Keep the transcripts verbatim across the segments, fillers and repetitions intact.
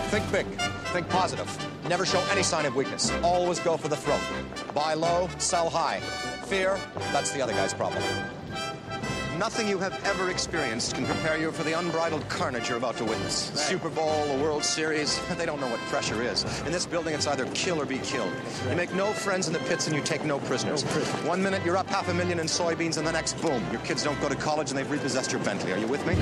Think big. Think positive. Never show any sign of weakness. Always go for the throat. Buy low, sell high. Fear, that's the other guy's problem. Nothing you have ever experienced can prepare you for the unbridled carnage you're about to witness. Right. Super Bowl, the World Series, they don't know what pressure is. In this building, it's either kill or be killed. Right. You make no friends in the pits and you take no prisoners. No prisoners. One minute, you're up half a million in soybeans, and the next, boom, your kids don't go to college and they've repossessed your Bentley. Are you with me?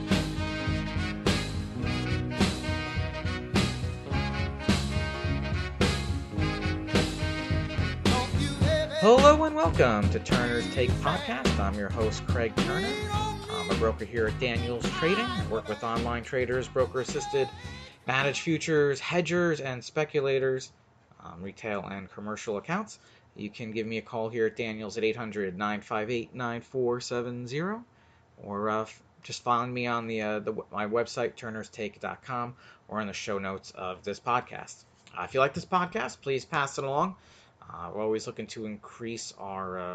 Hello and welcome to Turner's Take Podcast. I'm your host, Craig Turner. I'm a broker here at Daniels Trading. I work with online traders, broker-assisted, managed futures, hedgers, and speculators, um, retail and commercial accounts. You can give me a call here at Daniels at eight hundred, nine five eight, nine four seven zero, or uh, just find me on the, uh, the my website, turners take dot com, or in the show notes of this podcast. Uh, if you like this podcast, please pass it along. Uh, we're always looking to increase our uh,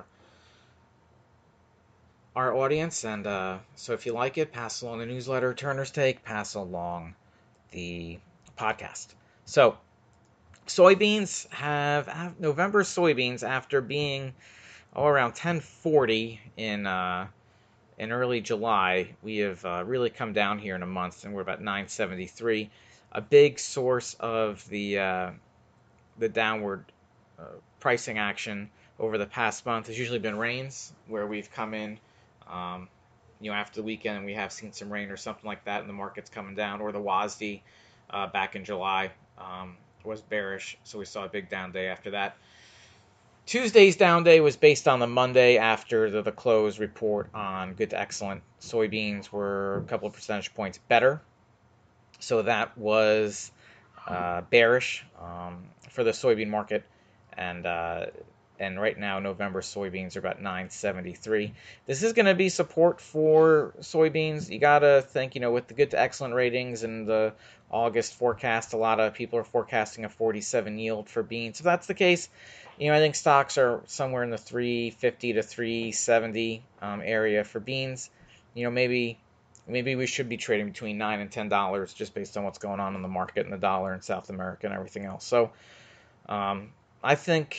our audience, and uh, so if you like it, pass along the newsletter, Turner's Take, pass along the podcast. So, soybeans have, have November soybeans, after being oh, around ten forty in uh, in early July, we have uh, really come down here in a month, and we're about nine seventy-three. A big source of the uh, the downward Uh, pricing action over the past month has usually been rains, where we've come in, um, you know, after the weekend, and we have seen some rain or something like that, and the market's coming down. Or the W A S D uh, back in July um, was bearish, so we saw a big down day after that. Tuesday's down day was based on the Monday after the, the close report on good to excellent. Soybeans were a couple of percentage points better, so that was uh, bearish um, for the soybean market. And uh, and right now, November soybeans are about nine seventy-three. This is going to be support for soybeans. You got to think, you know, with the good to excellent ratings and the August forecast, a lot of people are forecasting a forty-seven yield for beans. If that's the case, you know, I think stocks are somewhere in the three fifty to three seventy um, area for beans. You know, maybe maybe we should be trading between nine and ten dollars just based on what's going on in the market and the dollar in South America and everything else. So, um, I think,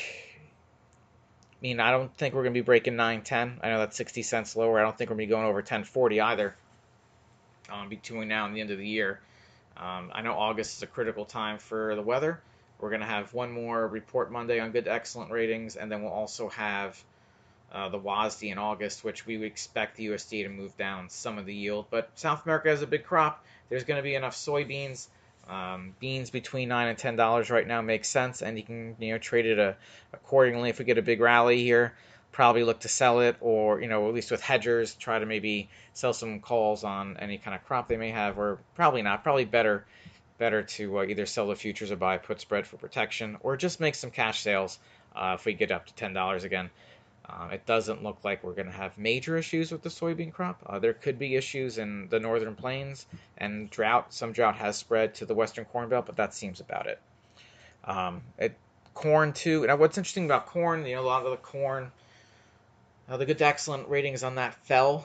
I mean, I don't think we're going to be breaking nine ten. I know that's sixty cents lower. I don't think we're going to be going over ten forty either um, between now and the end of the year. Um, I know August is a critical time for the weather. We're going to have one more report Monday on good to excellent ratings, and then we'll also have uh, the W A S D in August, which we would expect the U S D A to move down some of the yield. But South America has a big crop. There's going to be enough soybeans. Um, beans between nine and ten dollars right now makes sense, and you can, you know, trade it a, accordingly. If we get a big rally here, probably look to sell it, or, you know, at least with hedgers, try to maybe sell some calls on any kind of crop they may have, or probably not. Probably better better to uh, either sell the futures or buy a put spread for protection, or just make some cash sales uh, if we get up to ten dollars again. Uh, it doesn't look like we're going to have major issues with the soybean crop. Uh, there could be issues in the northern plains and drought. Some drought has spread to the western corn belt, but that seems about it. Um, it corn too. Now, what's interesting about corn, you know, a lot of the corn, uh, the good to excellent ratings on that fell.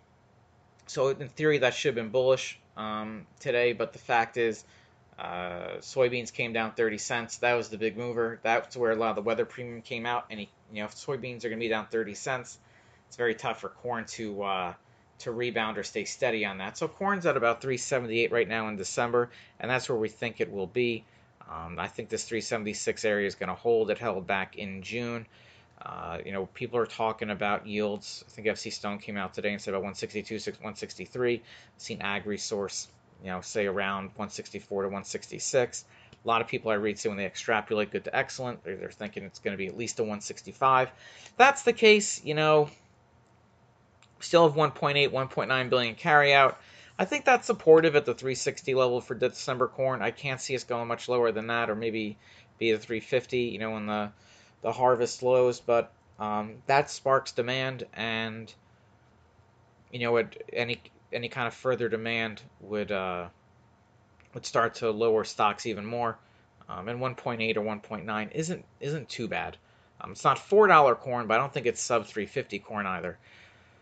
So in theory, that should have been bullish um, today, but the fact is, Uh, soybeans came down thirty cents. That was the big mover. That's where a lot of the weather premium came out. And, you know, if soybeans are going to be down thirty cents, it's very tough for corn to uh, to rebound or stay steady on that. So corn's at about three seventy-eight right now in December, and that's where we think it will be. Um, I think this three seventy-six area is going to hold. It held back in June. Uh, you know, people are talking about yields. I think F C Stone came out today and said about one sixty-two, one sixty-three. I've seen Ag Resource, you know, say around one sixty-four to one sixty-six. A lot of people I read say when they extrapolate good to excellent, they're, they're thinking it's going to be at least a one sixty-five. If that's the case, you know, still have one point eight, one point nine billion carry out. I think that's supportive at the three sixty level for December corn. I can't see us going much lower than that, or maybe be the three fifty, you know, when the, the harvest lows. But um, that sparks demand, and, you know, it, any any kind of further demand would uh, would start to lower stocks even more. Um, and one point eight or one point nine isn't isn't too bad. Um, it's not four dollar corn, but I don't think it's sub three fifty corn either.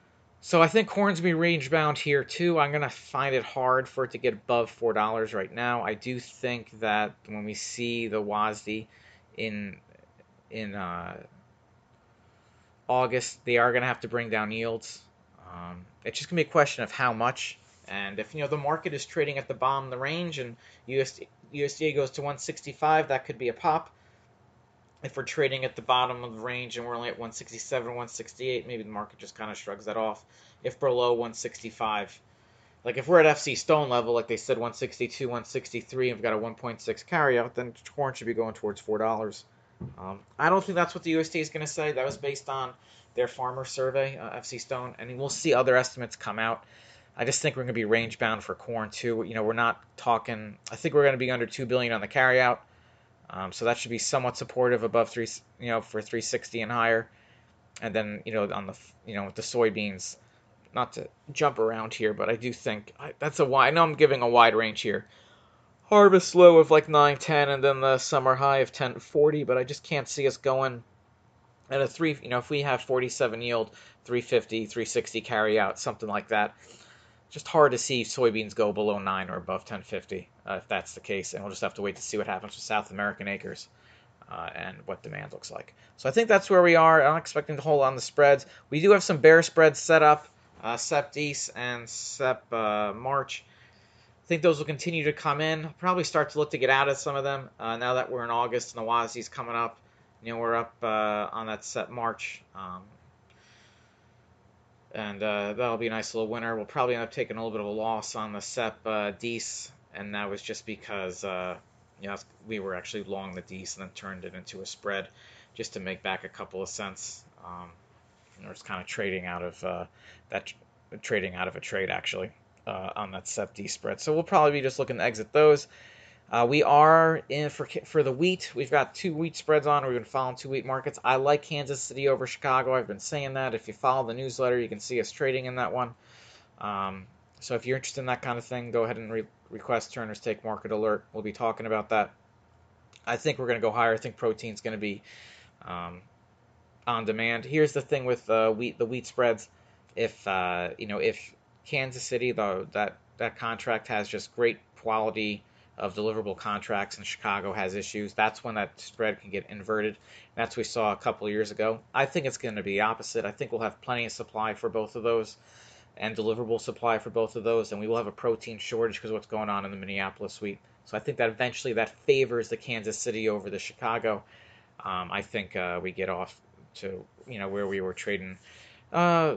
So I think corn's gonna be range bound here too. I'm gonna find it hard for it to get above four dollars right now. I do think that when we see the W A S D in in uh, August, they are gonna have to bring down yields. Um, it's just gonna be a question of how much. And if you know the market is trading at the bottom of the range and U S D, U S D A goes to one sixty-five, that could be a pop. If we're trading at the bottom of the range and we're only at one sixty-seven, one sixty-eight, maybe the market just kind of shrugs that off. If below one sixty-five, like if we're at F C Stone level, like they said, one sixty-two, one sixty-three, and we've got a one point six carryout, then corn should be going towards four dollars. Um, I don't think that's what the U S D A is going to say. That was based on their farmer survey, uh, F C Stone, and we'll see other estimates come out. I just think we're going to be range bound for corn too. You know, we're not talking. I think we're going to be under two billion on the carryout. Um, so that should be somewhat supportive above three, you know, for three sixty and higher. And then, you know, on the, you know, with the soybeans, not to jump around here, but I do think I, that's a wide. I know I'm giving a wide range here. Harvest low of like nine ten, and then the summer high of ten forty. But I just can't see us going at a three. You know, if we have forty-seven yield, three fifty, three sixty carry out, something like that. Just hard to see soybeans go below nine or above ten fifty uh, if that's the case, and we'll just have to wait to see what happens with South American acres uh, and what demand looks like. So I think that's where we are. I'm expecting to hold on the spreads. We do have some bear spreads set up, uh, S E P D E S and S E P uh, March. I think those will continue to come in. I'll probably start to look to get out of some of them uh, now that we're in August and the W A S D's coming up. You know, we're up uh, on that S E P March. Um, And uh, that'll be a nice little winner. We'll probably end up taking a little bit of a loss on the S E P uh, D E S, and that was just because uh, you know, we were actually long the D E S and then turned it into a spread just to make back a couple of cents. Um, you know, it's kind of trading out of uh, that trading out of a trade actually uh, on that S E P D spread. So we'll probably be just looking to exit those. Uh, we are in for for the wheat. We've got two wheat spreads on. We've been following two wheat markets. I like Kansas City over Chicago. I've been saying that. If you follow the newsletter, you can see us trading in that one. Um, so if you're interested in that kind of thing, go ahead and re- request Turner's Take Market Alert. We'll be talking about that. I think we're going to go higher. I think protein's going to be um, on demand. Here's the thing with uh, wheat, the wheat spreads. If uh, you know, if Kansas City, though, that that contract has just great quality of deliverable contracts and Chicago has issues, that's when that spread can get inverted. That's what we saw a couple of years ago. I think it's going to be opposite. I think we'll have plenty of supply for both of those and deliverable supply for both of those, and we will have a protein shortage because of what's going on in the Minneapolis wheat. So I think that eventually that favors the Kansas City over the Chicago. Um, I think uh, we get off to, you know, where we were trading uh,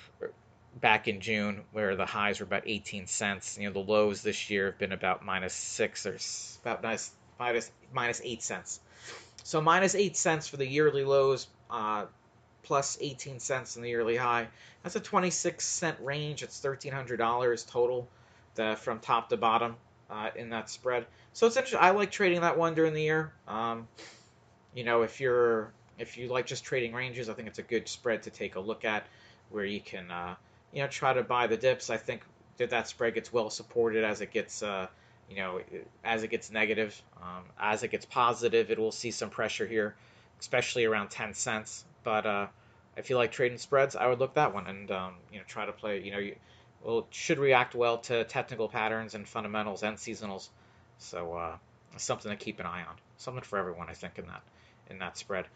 back in June, where the highs were about eighteen cents. You know, the lows this year have been about minus six or about minus, minus, minus eight cents. So minus eight cents for the yearly lows, uh, plus eighteen cents in the yearly high. That's a twenty-six cent range. It's thirteen hundred dollars total the, from top to bottom uh, in that spread. So it's interesting. I like trading that one during the year. Um, you know, if you're if you like just trading ranges, I think it's a good spread to take a look at where you can uh, you know, try to buy the dips. I think that that spread gets well supported as it gets, uh, you know, as it gets negative. Um, as it gets positive, it will see some pressure here, especially around ten cents. But uh, if you like trading spreads, I would look that one and, um, you know, try to play, you know, you, well, it should react well to technical patterns and fundamentals and seasonals. So uh, it's something to keep an eye on. Something for everyone, I think, in that in that spread.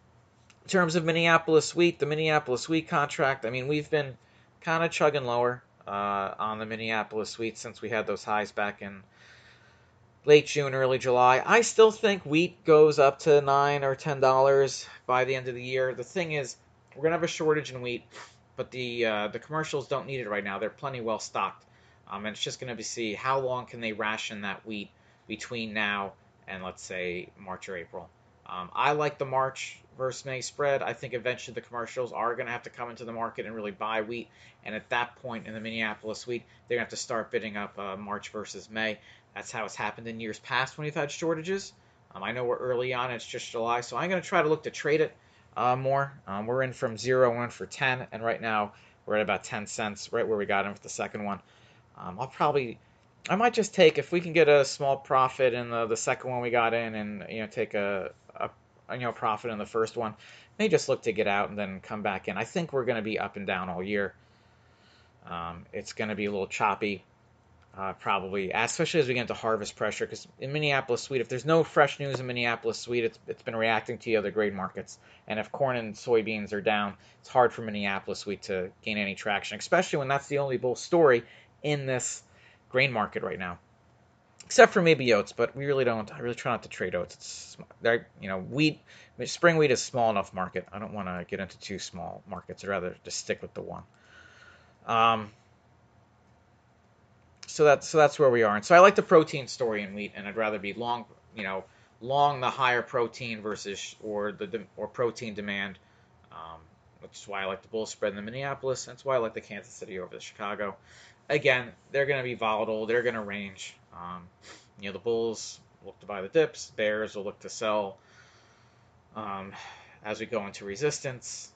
In terms of Minneapolis wheat, the Minneapolis wheat contract, I mean, we've been kind of chugging lower uh, on the Minneapolis wheat since we had those highs back in late June, early July. I still think wheat goes up to nine or ten dollars by the end of the year. The thing is, we're gonna have a shortage in wheat, but the uh, the commercials don't need it right now. They're plenty well stocked, um, and it's just gonna be see how long can they ration that wheat between now and let's say March or April. Um, I like the March versus May spread. I think eventually the commercials are going to have to come into the market and really buy wheat. And at that point in the Minneapolis wheat, they're going to have to start bidding up uh, March versus May. That's how it's happened in years past when we've had shortages. Um, I know we're early on. It's just July. So I'm going to try to look to trade it uh, more. Um, we're in from zero in for ten. And right now we're at about ten cents, right where we got in with the second one. Um, I'll probably... I might just take, if we can get a small profit in the, the second one we got in and, you know, take a, a you know, profit in the first one, may just look to get out and then come back in. I think we're going to be up and down all year. Um, it's going to be a little choppy, uh, probably, especially as we get into harvest pressure. Because in Minneapolis wheat, if there's no fresh news in Minneapolis wheat, it's it's been reacting to the other grain markets. And if corn and soybeans are down, it's hard for Minneapolis wheat to gain any traction, especially when that's the only bull story in this grain market right now. Except for maybe oats, but we really don't. I really try not to trade oats. It's you know wheat, spring wheat is small enough market. I don't want to get into two small markets. I'd rather just stick with the one. Um, so that's so that's where we are. And so I like the protein story in wheat, and I'd rather be long, you know, long the higher protein versus or the or protein demand, um, which is why I like the bull spread in the Minneapolis. That's why I like the Kansas City over the Chicago. Again, they're going to be volatile. They're going to range. Um, you know, the bulls look to buy the dips. Bears will look to sell um, as we go into resistance.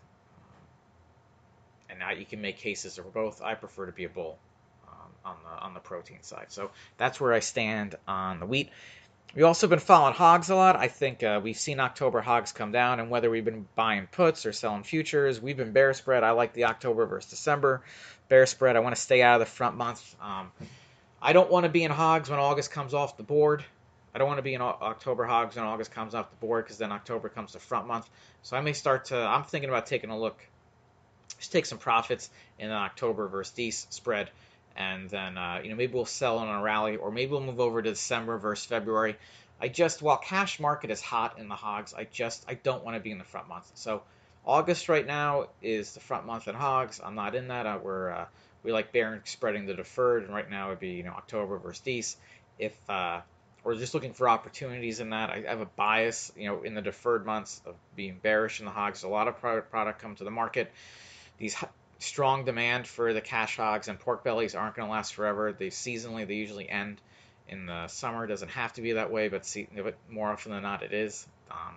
And now you can make cases for both. I prefer to be a bull um, on the on the protein side. So that's where I stand on the wheat. We've also been following hogs a lot. I think uh, we've seen October hogs come down, and whether we've been buying puts or selling futures, we've been bear spread. I like the October versus December bear spread. I want to stay out of the front month. Um, I don't want to be in hogs when August comes off the board. I don't want to be in October hogs when August comes off the board because then October comes the front month. So I may start to, I'm thinking about taking a look, just take some profits in the October versus Dece spread. And then, uh, you know, maybe we'll sell on a rally, or maybe we'll move over to December versus February. I just, while cash market is hot in the hogs, I just, I don't want to be in the front month. So August right now is the front month in hogs. I'm not in that. Uh, we're, uh, we like bear spreading the deferred, and right now it'd be, you know, October versus Dece. If uh, we're just looking for opportunities in that, I have a bias, you know, in the deferred months of being bearish in the hogs. A lot of product product come to the market. These strong demand for the cash hogs and pork bellies aren't going to last forever. They seasonally, they usually end in the summer. It doesn't have to be that way, but, see, but more often than not, it is. Um,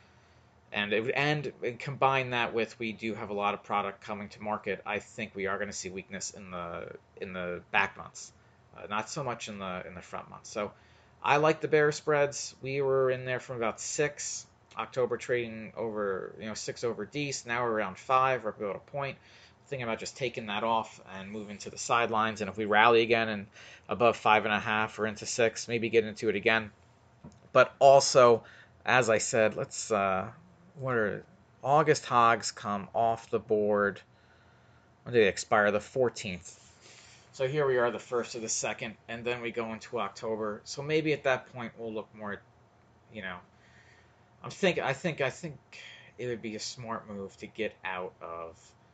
and it would end, and combine that with, we do have a lot of product coming to market. I think we are going to see weakness in the in the back months, uh, not so much in the in the front months. So I like the bear spreads. We were in there from about six. October trading over, you know, six over Dece. Now we're around five. We're about a point. Thinking about just taking that off and moving to the sidelines. And if we rally again and above five and a half or into six, maybe get into it again. But also, as I said, let's, uh, what are, August hogs come off the board. When do they expire? The fourteenth. So here we are, the first or the second, and then we go into October. So maybe at that point we'll look more, you know, I'm thinking, I think, I think it would be a smart move to get out of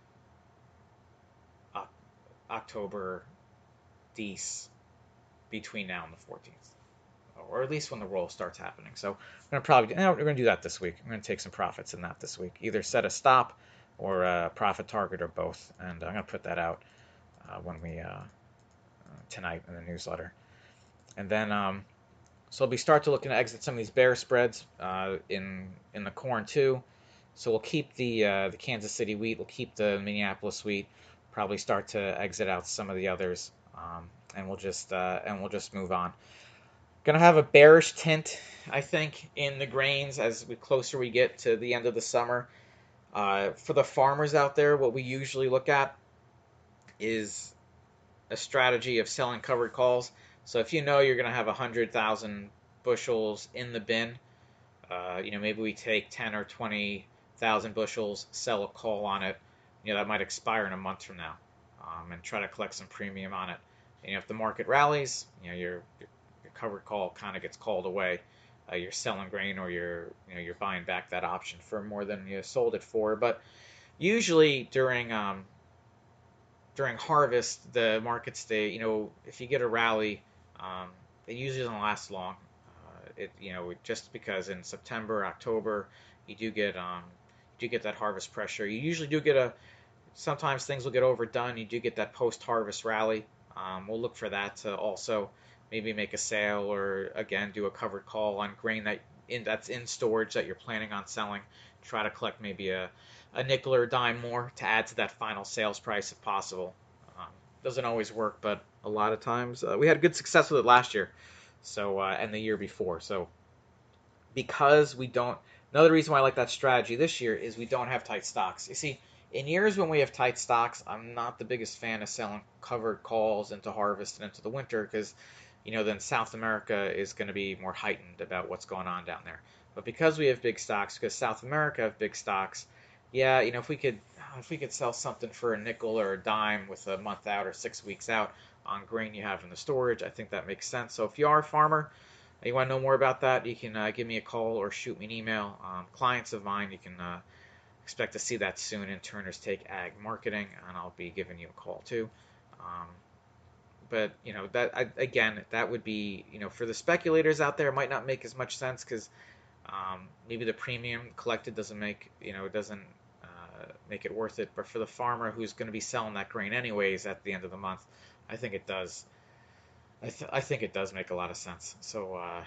October Dece between now and the fourteenth, or at least when the roll starts happening. So we're gonna probably, you know, we're gonna do that this week. I'm gonna take some profits in that this week, either set a stop or a profit target or both, and I'm gonna put that out uh, when we uh, uh, tonight in the newsletter. And then um, so we start to look to exit some of these bear spreads uh, in in the corn too. So we'll keep the uh, the Kansas City wheat, we'll keep the Minneapolis wheat. Probably start to exit out some of the others, um, and we'll just uh, and we'll just move on. Gonna have a bearish tint, I think, in the grains as we closer we get to the end of the summer. Uh, for the farmers out there, what we usually look at is a strategy of selling covered calls. So if you know you're gonna have a hundred thousand bushels in the bin, uh, you know, maybe we take ten or twenty thousand bushels, sell a call on it. You know, that might expire in a month from now, um, and try to collect some premium on it. And, you know, if the market rallies, you know, your your, your covered call kind of gets called away. Uh, you're selling grain, or you're you know you're buying back that option for more than you sold it for. But usually during um, during harvest, the markets stay. You know, if you get a rally, um, it usually doesn't last long. Uh, it you know just because in September, October, you do get um, you do get that harvest pressure. You usually do get a Sometimes things will get overdone. You do get that post-harvest rally. Um, we'll look for that to also maybe make a sale, or again do a covered call on grain that in that's in storage that you're planning on selling. Try to collect maybe a, a nickel or a dime more to add to that final sales price if possible. Um, doesn't always work, but a lot of times uh, we had good success with it last year, so uh, and the year before. So because we don't, another reason why I like that strategy this year is we don't have tight stocks. You see, In years when we have tight stocks, I'm not the biggest fan of selling covered calls into harvest and into the winter because, you know, then South America is going to be more heightened about what's going on down there. But because we have big stocks, because South America have big stocks, yeah, you know, if we could if we could sell something for a nickel or a dime with a month out or six weeks out on grain you have in the storage, I think that makes sense. So if you are a farmer, you want to know more about that, you can uh, give me a call or shoot me an email. Um, clients of mine, you can uh, expect to see that soon in Turner's Take Ag Marketing, and I'll be giving you a call too. Um, but, you know, that I, again, that would be, you know, for the speculators out there, it might not make as much sense because um, maybe the premium collected doesn't make, you know, it doesn't uh, make it worth it. But for the farmer who's going to be selling that grain anyways at the end of the month, I think it does. I, th- I think it does make a lot of sense. So, uh,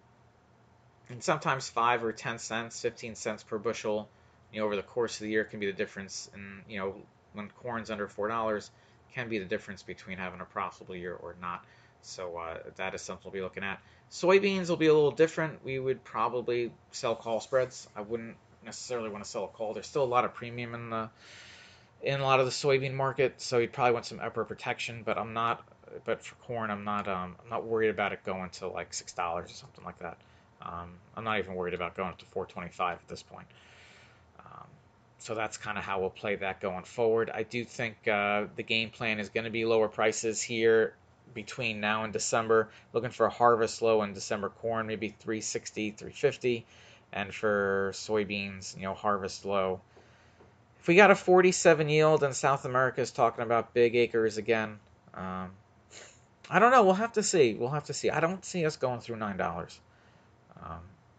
and sometimes five or ten cents, fifteen cents per bushel, you know, over the course of the year can be the difference. And, you know, when corn's under four dollars, can be the difference between having a profitable year or not. So uh, that is something we'll be looking at. Soybeans will be a little different. We would probably sell call spreads. I wouldn't necessarily want to sell a call. There's still a lot of premium in the in a lot of the soybean market, so you'd probably want some upper protection. But I'm not. But for corn, I'm not. Um, I'm not worried about it going to like six dollars or something like that. Um, I'm not even worried about going up to four twenty-five at this point. Um, so that's kind of how we'll play that going forward. I do think uh, the game plan is going to be lower prices here between now and December. Looking for a harvest low in December corn, maybe three sixty, three fifty, and for soybeans, you know, harvest low. If we got a forty-seven yield and South America is talking about big acres again, um, I don't know. We'll have to see. We'll have to see. I don't see us going through nine dollars. Um,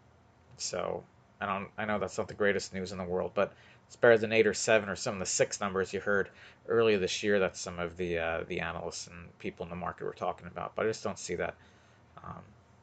so I don't. I know that's not the greatest news in the world, but it's better than eight or seven or some of the six numbers you heard earlier this year that some of the uh, the analysts and people in the market were talking about. But I just don't see that. Um,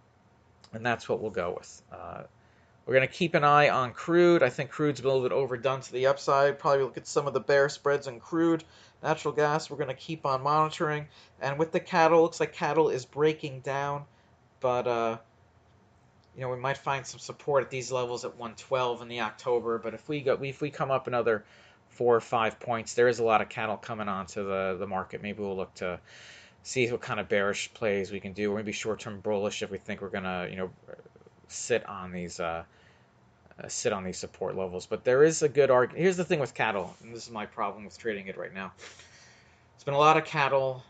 and that's what we'll go with. Uh, we're going to keep an eye on crude. I think crude's a little bit overdone to the upside. Probably look at some of the bear spreads in crude. Natural gas, we're going to keep on monitoring. And with the cattle, looks like cattle is breaking down. But, uh, you know, we might find some support at these levels at one twelve in the October. But if we go, if we come up another four or five points, there is a lot of cattle coming onto the, the market. Maybe we'll look to see what kind of bearish plays we can do. Or maybe short-term bullish if we think we're going to, you know, sit on these uh, uh, sit on these support levels. But there is a good argument. Here's the thing with cattle, and this is my problem with trading it right now. There's been a lot of cattle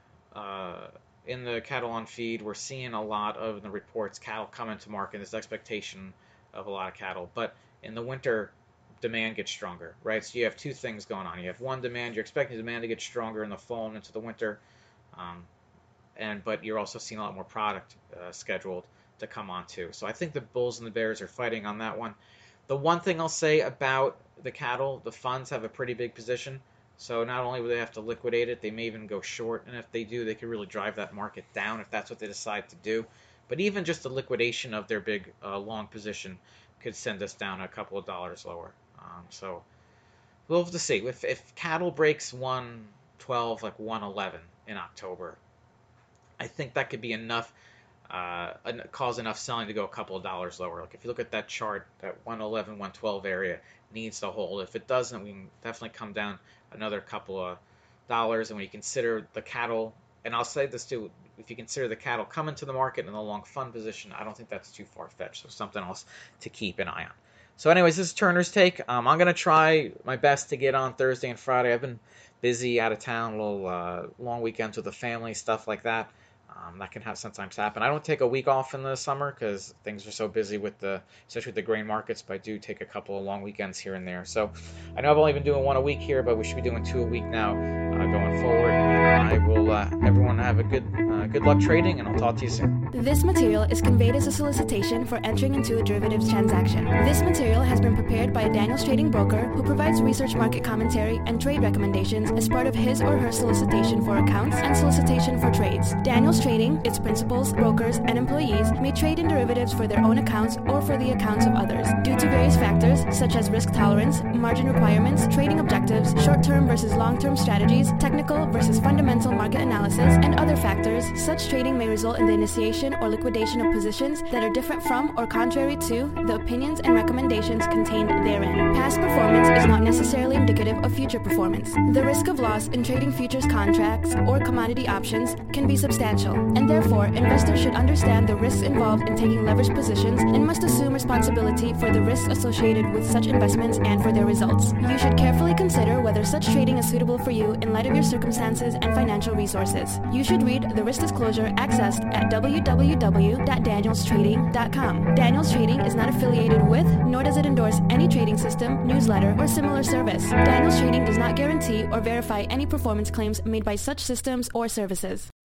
uh, in the cattle on feed. We're seeing a lot of the reports cattle come into market. There's expectation of a lot of cattle, but in the winter, demand gets stronger, right? So you have two things going on. You have one, demand. You're expecting demand to get stronger in the fall and into the winter, um, and but you're also seeing a lot more product uh, scheduled to come on too. So I think the bulls and the bears are fighting on that one. The one thing I'll say about the cattle, the funds have a pretty big position. So not only will they have to liquidate it, they may even go short. And if they do, they could really drive that market down if that's what they decide to do. But even just the liquidation of their big uh, long position could send us down a couple of dollars lower. Um, so we'll have to see. If, if cattle breaks one twelve, like one eleven in October, I think that could be enough. Uh, cause enough selling to go a couple of dollars lower. Like if you look at that chart, that one eleven, one twelve area needs to hold. If it doesn't, we can definitely come down another couple of dollars. And when you consider the cattle, and I'll say this too, if you consider the cattle coming to the market in the long fund position, I don't think that's too far-fetched. So something else to keep an eye on. So anyways, this is Turner's Take. Um, I'm going to try my best to get on Thursday and Friday. I've been busy out of town, little uh, long weekends with the family, stuff like that. Um, that can have sometimes happen. I don't take a week off in the summer because things are so busy with the, especially with the grain markets, but I do take a couple of long weekends here and there. So I know I've only been doing one a week here, but we should be doing two a week now uh, going forward. I will, uh, everyone have a good, uh, good luck trading, and I'll talk to you soon. This material is conveyed as a solicitation for entering into a derivatives transaction. This material has been prepared by a Daniels Trading broker who provides research, market commentary, and trade recommendations as part of his or her solicitation for accounts and solicitation for trades. Daniels Trading, its principals, brokers, and employees may trade in derivatives for their own accounts or for the accounts of others. Due to various factors such as risk tolerance, margin requirements, trading objectives, short-term versus long-term strategies, technical versus fundamental market analysis, and other factors, such trading may result in the initiation or liquidation of positions that are different from or contrary to the opinions and recommendations contained therein. Past performance is not necessarily indicative of future performance. The risk of loss in trading futures contracts or commodity options can be substantial, and therefore investors should understand the risks involved in taking leveraged positions and must assume responsibility for the risks associated with such investments and for their results. You should carefully consider whether such trading is suitable for you in light of your circumstances and financial resources. You should read the risk disclosure accessed at w w w dot daniels trading dot com. Daniels Trading is not affiliated with, nor does it endorse any trading system, newsletter, or similar service. Daniels Trading does not guarantee or verify any performance claims made by such systems or services.